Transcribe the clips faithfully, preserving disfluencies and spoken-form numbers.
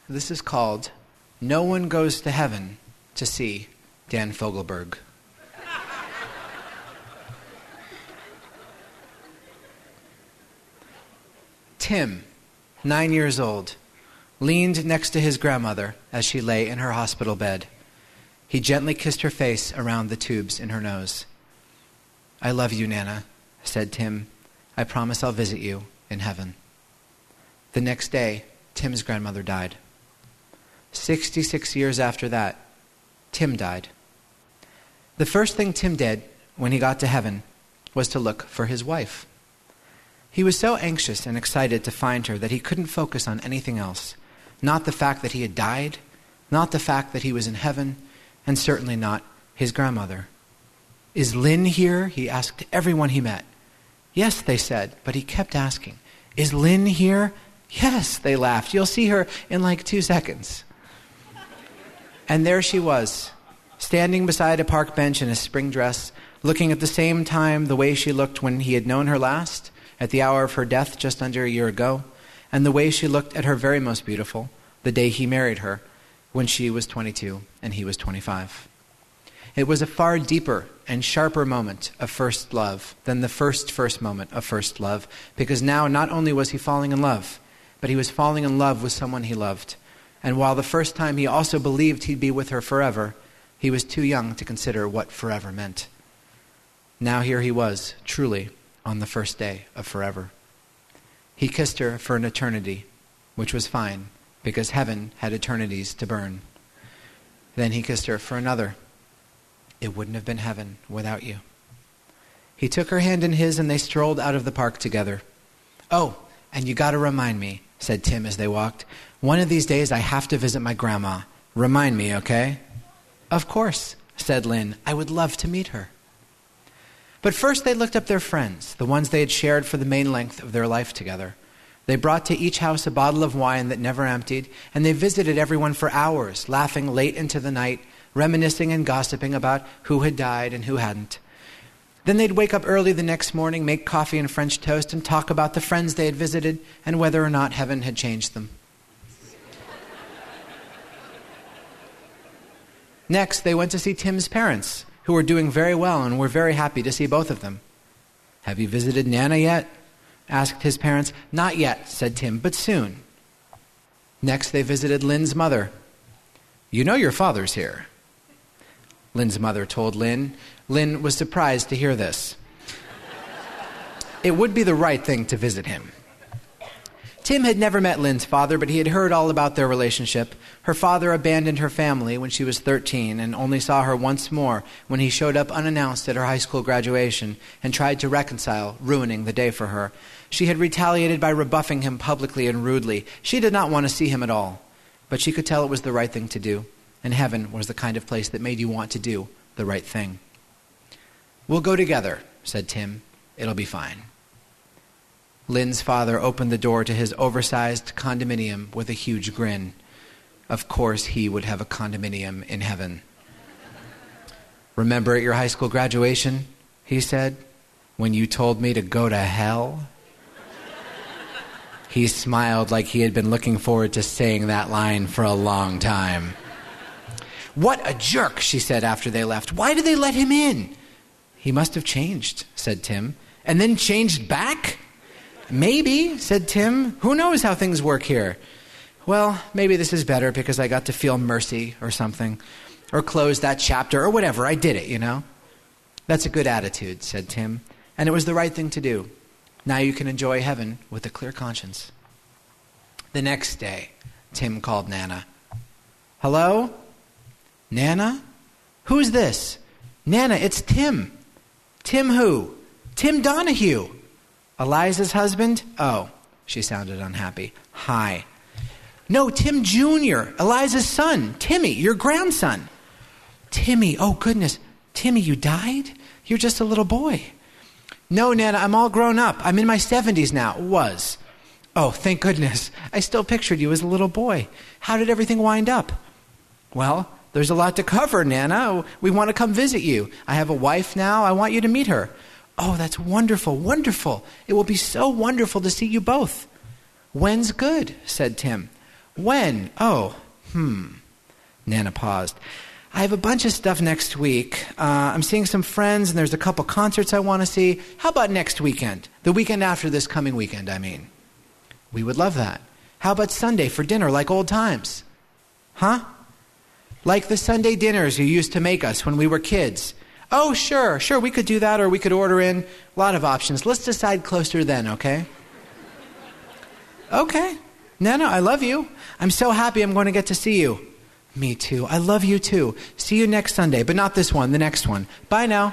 This is called No One Goes to Heaven to See Dan Fogelberg. Tim, nine years old, leaned next to his grandmother as she lay in her hospital bed. He gently kissed her face around the tubes in her nose. "I love you, Nana," said Tim. "I promise I'll visit you in heaven." The next day, Tim's grandmother died. Sixty-six years after that, Tim died. The first thing Tim did when he got to heaven was to look for his wife. He was so anxious and excited to find her that he couldn't focus on anything else. Not the fact that he had died, not the fact that he was in heaven, and certainly not his grandmother. "Is Lynn here?" he asked everyone he met. "Yes," they said, but he kept asking. "Is Lynn here?" "Yes," they laughed. "You'll see her in like two seconds." And there she was, standing beside a park bench in a spring dress, looking at the same time the way she looked when he had known her last, at the hour of her death just under a year ago, and the way she looked at her very most beautiful, the day he married her, when she was twenty-two and he was twenty-five. It was a far deeper and sharper moment of first love than the first first moment of first love, because now not only was he falling in love, but he was falling in love with someone he loved. And while the first time he also believed he'd be with her forever, he was too young to consider what forever meant. Now here he was, truly, on the first day of forever. He kissed her for an eternity, which was fine, because heaven had eternities to burn. Then he kissed her for another. It wouldn't have been heaven without you. He took her hand in his and they strolled out of the park together. "Oh, and you got to remind me," said Tim as they walked. "One of these days I have to visit my grandma. Remind me, okay?" "Of course," said Lynn. "I would love to meet her." But first they looked up their friends, the ones they had shared for the main length of their life together. They brought to each house a bottle of wine that never emptied, and they visited everyone for hours, laughing late into the night, reminiscing and gossiping about who had died and who hadn't. Then they'd wake up early the next morning, make coffee and French toast, and talk about the friends they had visited and whether or not heaven had changed them. Next, they went to see Tim's parents, who were doing very well and were very happy to see both of them. "Have you visited Nana yet?" asked his parents. "Not yet," said Tim, "but soon." Next, they visited Lynn's mother. "You know your father's here." Lynn's mother told Lynn. Lynn was surprised to hear this. It would be the right thing to visit him. Tim had never met Lynn's father, but he had heard all about their relationship. Her father abandoned her family when she was thirteen and only saw her once more when he showed up unannounced at her high school graduation and tried to reconcile, ruining the day for her. She had retaliated by rebuffing him publicly and rudely. She did not want to see him at all, but she could tell it was the right thing to do, and heaven was the kind of place that made you want to do the right thing. "We'll go together," said Tim. "It'll be fine." Lynn's father opened the door to his oversized condominium with a huge grin. Of course he would have a condominium in heaven. "Remember at your high school graduation," he said, "when you told me to go to hell?" He smiled like he had been looking forward to saying that line for a long time. "What a jerk," she said after they left. "Why did they let him in?" "He must have changed," said Tim. "And then changed back?" "Maybe," said Tim. "Who knows how things work here?" "Well, maybe this is better because I got to feel mercy or something, or close that chapter or whatever. I did it, you know." "That's a good attitude," said Tim, "and it was the right thing to do. Now you can enjoy heaven with a clear conscience." The next day, Tim called Nana. "Hello? Nana? Who's this?" "Nana, it's Tim." "Tim who?" "Tim Donahue." "Eliza's husband?" "Oh," she sounded unhappy. "Hi." "No, Tim Junior, Eliza's son. Timmy, your grandson." "Timmy, oh goodness. Timmy, you died? You're just a little boy." "No, Nana, I'm all grown up. I'm in my seventies now. Was. Oh, thank goodness. I still pictured you as a little boy. How did everything wind up?" "Well, there's a lot to cover, Nana. We want to come visit you. I have a wife now. I want you to meet her." "Oh, that's wonderful, wonderful. It will be so wonderful to see you both." "When's good?" said Tim. When? Oh, hmm. Nana paused. I have a bunch of stuff next week. Uh, I'm seeing some friends, and there's a couple concerts I want to see. How about next weekend? The weekend after this coming weekend, I mean. We would love that. How about Sunday for dinner like old times? Huh? Like the Sunday dinners you used to make us when we were kids. Oh, sure, sure, we could do that, or we could order in. A lot of options. Let's decide closer then, okay? Okay. Nana, I love you. I'm so happy I'm going to get to see you. Me too. I love you too. See you next Sunday, but not this one, the next one. Bye now.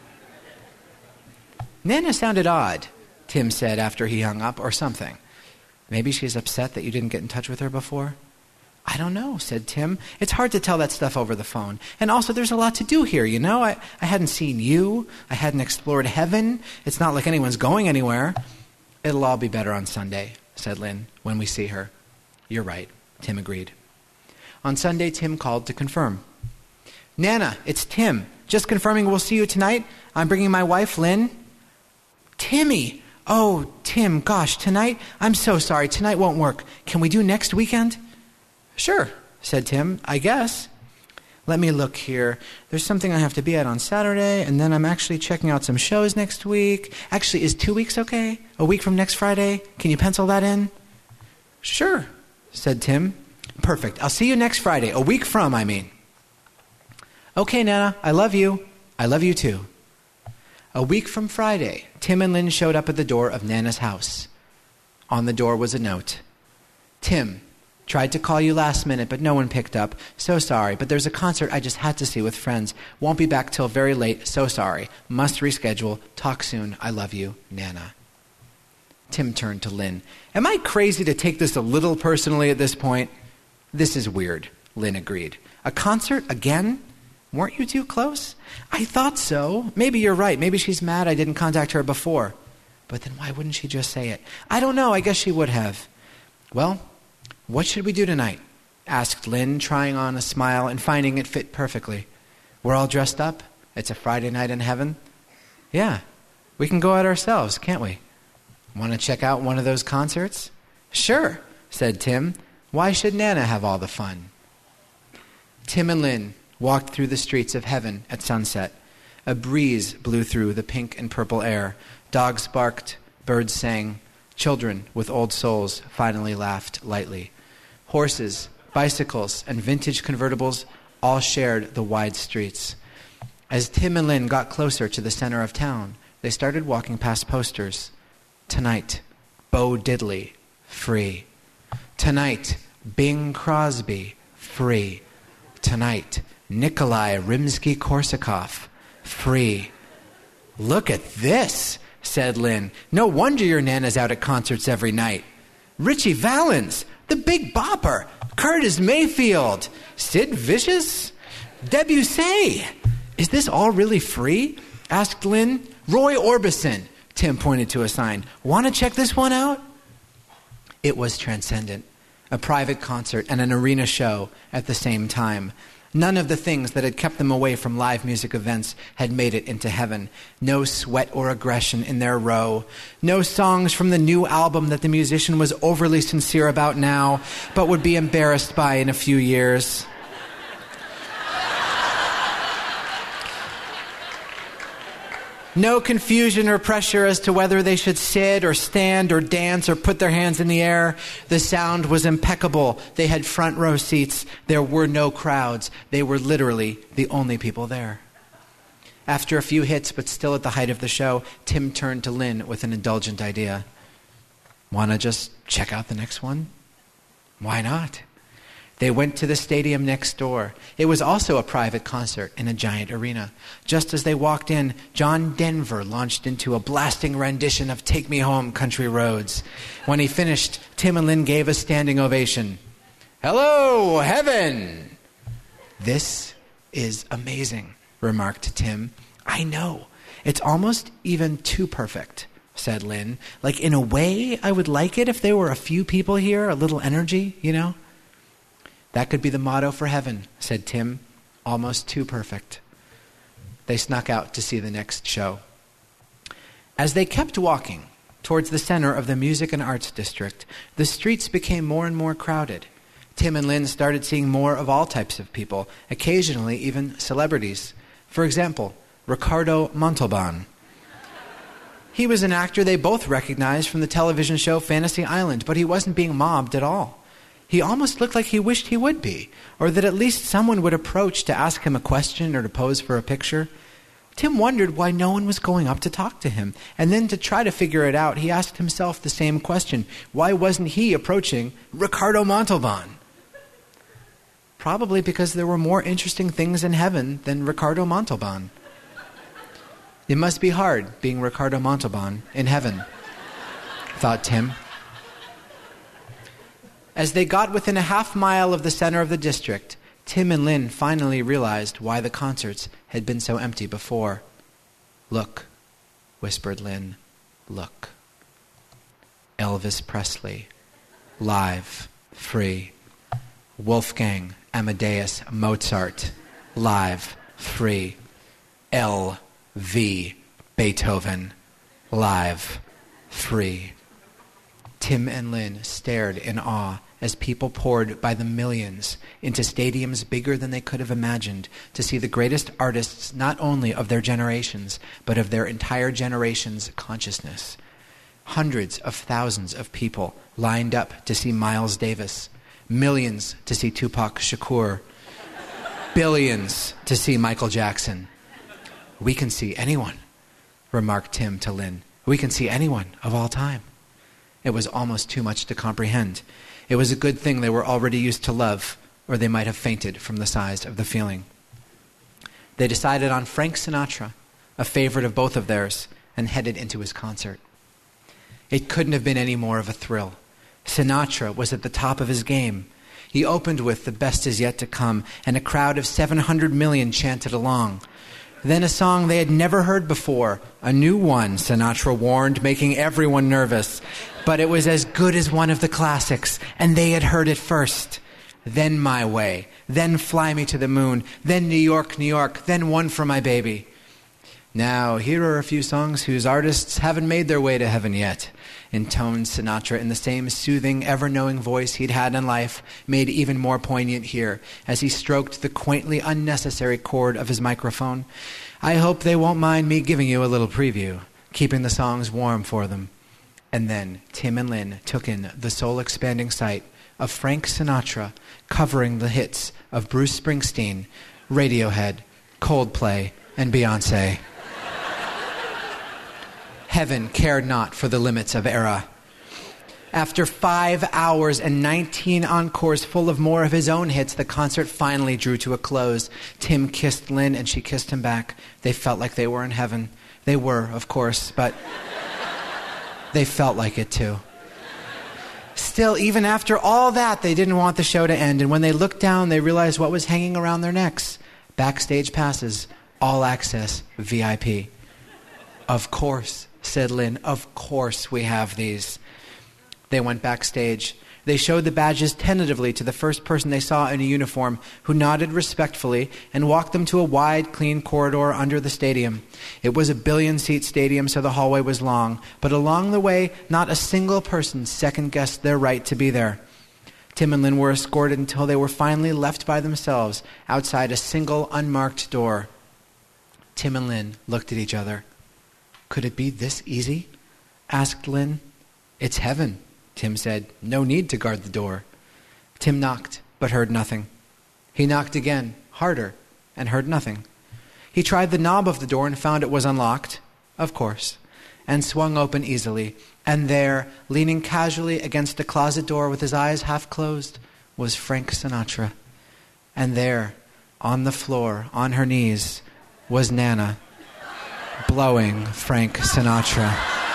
Nana sounded odd, Tim said after he hung up, or something. Maybe she's upset that you didn't get in touch with her before? I don't know, said Tim. It's hard to tell that stuff over the phone. And also there's a lot to do here, you know? I, I hadn't seen you. I hadn't explored heaven. It's not like anyone's going anywhere. It'll all be better on Sunday, said Lynn, when we see her. You're right, Tim agreed. On Sunday, Tim called to confirm. Nana, it's Tim. Just confirming we'll see you tonight. I'm bringing my wife, Lynn. Timmy! Oh, Tim, gosh, tonight? I'm so sorry. Tonight won't work. Can we do next weekend? Sure, said Tim. I guess. Let me look here. There's something I have to be at on Saturday, and then I'm actually checking out some shows next week. Actually, is two weeks okay? A week from next Friday? Can you pencil that in? Sure, said Tim. Perfect. I'll see you next Friday. A week from, I mean. Okay, Nana. I love you. I love you too. A week from Friday, Tim and Lynn showed up at the door of Nana's house. On the door was a note. Tim, tried to call you last minute, but no one picked up. So sorry, but there's a concert I just had to see with friends. Won't be back till very late. So sorry. Must reschedule. Talk soon. I love you, Nana. Tim turned to Lynn. Am I crazy to take this a little personally at this point? This is weird, Lynn agreed. A concert again? Weren't you too close? I thought so. Maybe you're right. Maybe she's mad I didn't contact her before. But then why wouldn't she just say it? I don't know. I guess she would have. Well, what should we do tonight? Asked Lynn, trying on a smile and finding it fit perfectly. We're all dressed up. It's a Friday night in heaven. Yeah, we can go out ourselves, can't we? Want to check out one of those concerts? Sure, said Tim. Why should Nana have all the fun? Tim and Lynn walked through the streets of heaven at sunset. A breeze blew through the pink and purple air. Dogs barked, birds sang. Children with old souls finally laughed lightly. Horses, bicycles, and vintage convertibles all shared the wide streets. As Tim and Lynn got closer to the center of town, they started walking past posters. Tonight, Bo Diddley, free. Tonight, Bing Crosby, free. Tonight, Nikolai Rimsky-Korsakov, free. Look at this, said Lynn. No wonder your Nana's out at concerts every night. Richie Valens, the Big Bopper, Curtis Mayfield, Sid Vicious, Debussy. Is this all really free? Asked Lynn. Roy Orbison, Tim pointed to a sign. Want to check this one out? It was transcendent. A private concert and an arena show at the same time. None of the things that had kept them away from live music events had made it into heaven. No sweat or aggression in their row. No songs from the new album that the musician was overly sincere about now, but would be embarrassed by in a few years. No confusion or pressure as to whether they should sit or stand or dance or put their hands in the air. The sound was impeccable. They had front row seats. There were no crowds. They were literally the only people there. After a few hits, but still at the height of the show, Tim turned to Lynn with an indulgent idea. Want to just check out the next one? Why not? They went to the stadium next door. It was also a private concert in a giant arena. Just as they walked in, John Denver launched into a blasting rendition of Take Me Home, Country Roads. When he finished, Tim and Lynn gave a standing ovation. Hello, heaven! This is amazing, remarked Tim. I know. It's almost even too perfect, said Lynn. Like, in a way, I would like it if there were a few people here, a little energy, you know? That could be the motto for heaven, said Tim. Almost too perfect. They snuck out to see the next show. As they kept walking towards the center of the Music and Arts District, the streets became more and more crowded. Tim and Lynn started seeing more of all types of people, occasionally even celebrities. For example, Ricardo Montalban. He was an actor they both recognized from the television show Fantasy Island, but he wasn't being mobbed at all. He almost looked like he wished he would be, or that at least someone would approach to ask him a question or to pose for a picture. Tim wondered why no one was going up to talk to him, and then to try to figure it out, he asked himself the same question. Why wasn't he approaching Ricardo Montalban? Probably because there were more interesting things in heaven than Ricardo Montalban. It must be hard being Ricardo Montalban in heaven, thought Tim. As they got within a half mile of the center of the district, Tim and Lynn finally realized why the concerts had been so empty before. Look, whispered Lynn, look. Elvis Presley, live, free. Wolfgang Amadeus Mozart, live, free. L V Beethoven, live, free. Tim and Lynn stared in awe as people poured by the millions into stadiums bigger than they could have imagined to see the greatest artists not only of their generations, but of their entire generation's consciousness. Hundreds of thousands of people lined up to see Miles Davis, millions to see Tupac Shakur, billions to see Michael Jackson. We can see anyone, remarked Tim to Lynn. We can see anyone of all time. It was almost too much to comprehend. It was a good thing they were already used to love, or they might have fainted from the size of the feeling. They decided on Frank Sinatra, a favorite of both of theirs, and headed into his concert. It couldn't have been any more of a thrill. Sinatra was at the top of his game. He opened with The Best Is Yet to Come, and a crowd of seven hundred million chanted along. Then a song they had never heard before, a new one, Sinatra warned, making everyone nervous. But it was as good as one of the classics, and they had heard it first. Then My Way, then Fly Me to the Moon, then New York, New York, then One for My Baby. Now, here are a few songs whose artists haven't made their way to heaven yet, intoned Sinatra in the same soothing, ever-knowing voice he'd had in life, made even more poignant here, as he stroked the quaintly unnecessary cord of his microphone. I hope they won't mind me giving you a little preview, keeping the songs warm for them. And then Tim and Lynn took in the soul-expanding sight of Frank Sinatra covering the hits of Bruce Springsteen, Radiohead, Coldplay, and Beyonce. Heaven cared not for the limits of era. After five hours and nineteen encores full of more of his own hits, the concert finally drew to a close. Tim kissed Lynn and she kissed him back. They felt like they were in heaven. They were, of course, but they felt like it too. Still, even after all that, they didn't want the show to end. And when they looked down, they realized what was hanging around their necks. Backstage passes, all access, V I P. Of course, said Lynn, of course we have these. They went backstage. They showed the badges tentatively to the first person they saw in a uniform, who nodded respectfully and walked them to a wide, clean corridor under the stadium. It was a billion-seat stadium, so the hallway was long, but along the way, not a single person second-guessed their right to be there. Tim and Lynn were escorted until they were finally left by themselves outside a single, unmarked door. Tim and Lynn looked at each other. Could it be this easy? Asked Lynn. It's heaven, Tim said. No need to guard the door. Tim knocked, but heard nothing. He knocked again, harder, and heard nothing. He tried the knob of the door and found it was unlocked, of course, and swung open easily. And there, leaning casually against the closet door with his eyes half closed, was Frank Sinatra. And there, on the floor, on her knees, was Nana, blowing Frank Sinatra.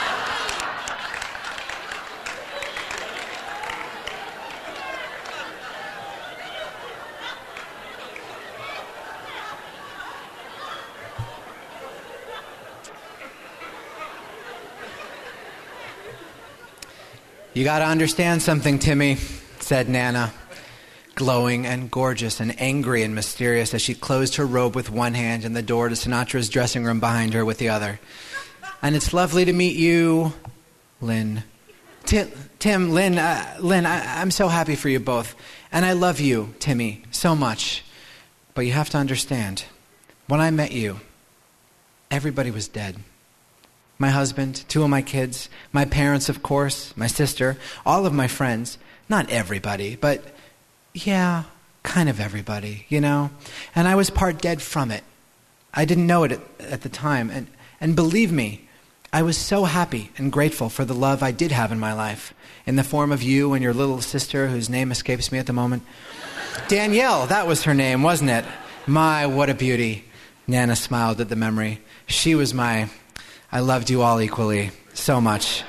You got to understand something, Timmy, said Nana, glowing and gorgeous and angry and mysterious as she closed her robe with one hand and the door to Sinatra's dressing room behind her with the other. And it's lovely to meet you, Lynn, Tim, Tim Lynn, uh, Lynn, I, I'm so happy for you both. And I love you, Timmy, so much. But you have to understand, when I met you, everybody was dead. My husband, two of my kids, my parents, of course, my sister, all of my friends. Not everybody, but yeah, kind of everybody, you know? And I was part dead from it. I didn't know it at, at the time. And, and believe me, I was so happy and grateful for the love I did have in my life, in the form of you and your little sister, whose name escapes me at the moment. Danielle, that was her name, wasn't it? My, what a beauty. Nana smiled at the memory. She was my, I loved you all equally, so much.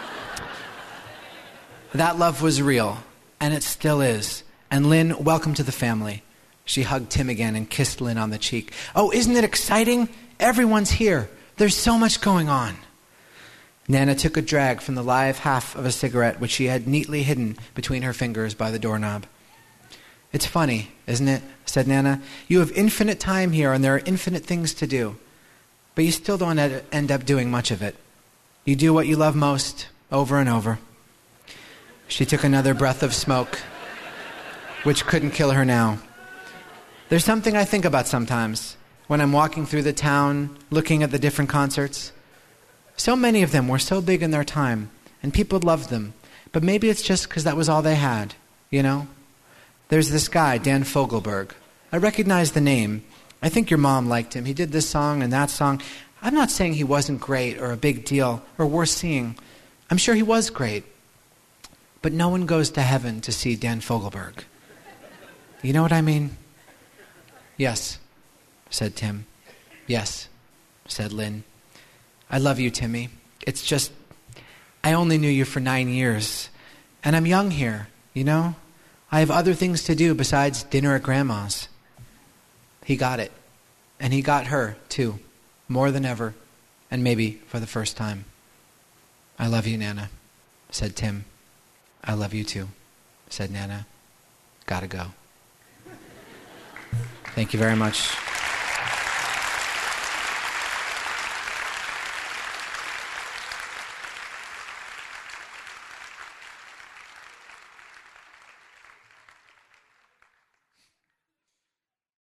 That love was real, and it still is. And Lynn, welcome to the family. She hugged Tim again and kissed Lynn on the cheek. Oh, isn't it exciting? Everyone's here. There's so much going on. Nana took a drag from the live half of a cigarette which she had neatly hidden between her fingers by the doorknob. It's funny, isn't it? Said Nana. You have infinite time here and there are infinite things to do. But you still don't end up doing much of it. You do what you love most, over and over. She took another breath of smoke, which couldn't kill her now. There's something I think about sometimes when I'm walking through the town, looking at the different concerts. So many of them were so big in their time, and people loved them. But maybe it's just because that was all they had, you know? There's this guy, Dan Fogelberg. I recognize the name. I think your mom liked him. He did this song and that song. I'm not saying he wasn't great or a big deal or worth seeing. I'm sure he was great. But no one goes to heaven to see Dan Fogelberg. You know what I mean? Yes, said Tim. Yes, said Lynn. I love you, Timmy. It's just, I only knew you for nine years. And I'm young here, you know? I have other things to do besides dinner at Grandma's. He got it. And he got her, too. More than ever. And maybe for the first time. I love you, Nana, said Tim. I love you, too, said Nana. Gotta go. Thank you very much.